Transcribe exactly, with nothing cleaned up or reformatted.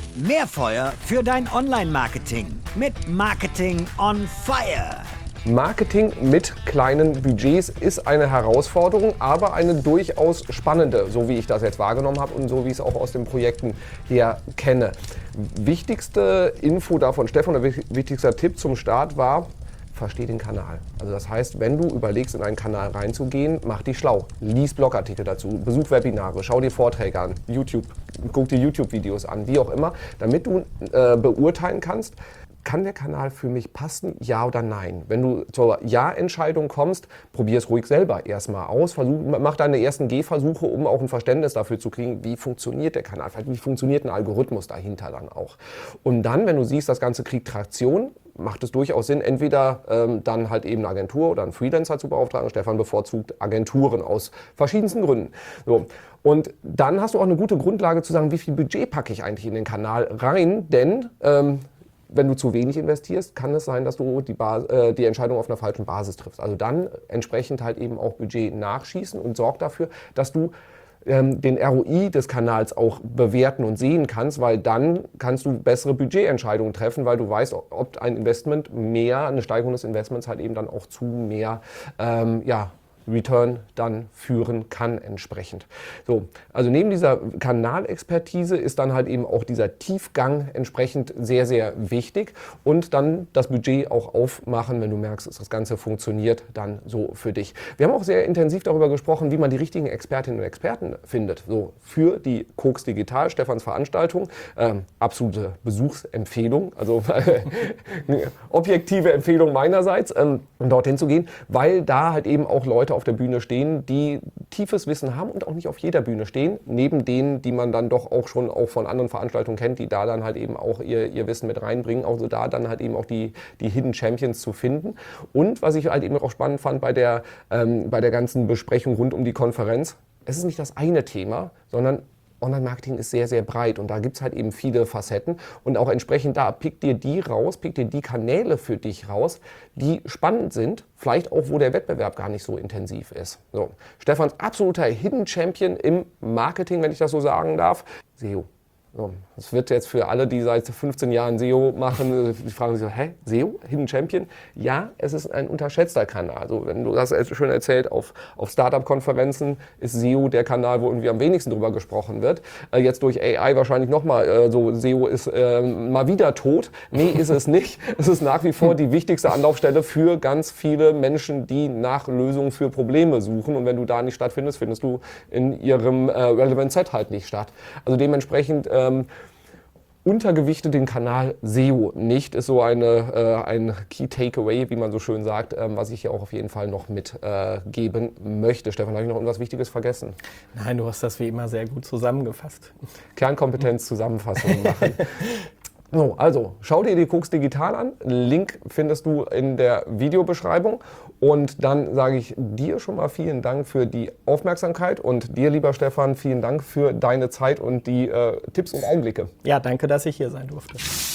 Mehr Feuer für dein Online-Marketing mit Marketing on Fire. Marketing mit kleinen Budgets ist eine Herausforderung, aber eine durchaus spannende, so wie ich das jetzt wahrgenommen habe und so wie ich es auch aus den Projekten her kenne. Wichtigste Info davon, Stefan, der wichtigster Tipp zum Start war: Versteh den Kanal. Also das heißt, wenn du überlegst, in einen Kanal reinzugehen, mach dich schlau. Lies Blogartikel dazu, besuch Webinare, schau dir Vorträge an, YouTube, guck dir YouTube-Videos an, wie auch immer, damit du äh, beurteilen kannst, kann der Kanal für mich passen, ja oder nein? Wenn du zur Ja-Entscheidung kommst, probier es ruhig selber erstmal aus. Versuch, mach deine ersten Gehversuche, um auch ein Verständnis dafür zu kriegen, wie funktioniert der Kanal, wie funktioniert ein Algorithmus dahinter dann auch. Und dann, wenn du siehst, das Ganze kriegt Traktion, macht es durchaus Sinn, entweder ähm, dann halt eben eine Agentur oder einen Freelancer zu beauftragen. Stefan bevorzugt Agenturen aus verschiedensten Gründen. So. Und dann hast du auch eine gute Grundlage zu sagen, wie viel Budget packe ich eigentlich in den Kanal rein, denn ähm, wenn du zu wenig investierst, kann es sein, dass du die, Bas- äh, die Entscheidung auf einer falschen Basis triffst. Also dann entsprechend halt eben auch Budget nachschießen und sorg dafür, dass du ähm, den R O I des Kanals auch bewerten und sehen kannst, weil dann kannst du bessere Budgetentscheidungen treffen, weil du weißt, ob ein Investment mehr, eine Steigerung des Investments halt eben dann auch zu mehr, ähm, ja, Return dann führen kann entsprechend. So, also neben dieser Kanalexpertise ist dann halt eben auch dieser Tiefgang entsprechend sehr, sehr wichtig und dann das Budget auch aufmachen, wenn du merkst, dass das Ganze funktioniert, dann so für dich. Wir haben auch sehr intensiv darüber gesprochen, wie man die richtigen Expertinnen und Experten findet. So für die Koks Digital, Stefans Veranstaltung, ähm, absolute Besuchsempfehlung, also objektive Empfehlung meinerseits, ähm, dorthin zu gehen, weil da halt eben auch Leute auf der Bühne stehen, die tiefes Wissen haben und auch nicht auf jeder Bühne stehen, neben denen, die man dann doch auch schon auch von anderen Veranstaltungen kennt, die da dann halt eben auch ihr, ihr Wissen mit reinbringen, also da dann halt eben auch die, die Hidden Champions zu finden. Und was ich halt eben auch spannend fand bei der, ähm, bei der ganzen Besprechung rund um die Konferenz, es ist nicht das eine Thema, sondern Online-Marketing ist sehr, sehr breit und da gibt es halt eben viele Facetten und auch entsprechend da, pick dir die raus, pick dir die Kanäle für dich raus, die spannend sind, vielleicht auch, wo der Wettbewerb gar nicht so intensiv ist. So. Stefans absoluter Hidden Champion im Marketing, wenn ich das so sagen darf, S E O. So, das wird jetzt für alle, die seit fünfzehn Jahren S E O machen, die fragen sich so, hä, S E O, Hidden Champion? Ja, es ist ein unterschätzter Kanal. Also wenn du das schön erzählt, auf, auf Startup-Konferenzen ist S E O der Kanal, wo irgendwie am wenigsten drüber gesprochen wird. Äh, jetzt durch A I wahrscheinlich nochmal äh, so, S E O ist äh, mal wieder tot. Nee, ist es nicht. Es ist nach wie vor die wichtigste Anlaufstelle für ganz viele Menschen, die nach Lösungen für Probleme suchen. Und wenn du da nicht stattfindest, findest du in ihrem äh, Relevant Set halt nicht statt. Also dementsprechend äh, Ähm, untergewichte den Kanal S E O nicht, ist so eine, äh, ein Key Takeaway, wie man so schön sagt, ähm, was ich hier auch auf jeden Fall noch mitgeben äh, möchte. Stefan, habe ich noch irgendwas Wichtiges vergessen? Nein, du hast das wie immer sehr gut zusammengefasst. Kernkompetenz, Zusammenfassung machen. So, also schau dir die Koks Digital an. Link findest du in der Videobeschreibung. Und dann sage ich dir schon mal vielen Dank für die Aufmerksamkeit und dir, lieber Stefan, vielen Dank für deine Zeit und die äh, Tipps und Einblicke. Ja, danke, dass ich hier sein durfte.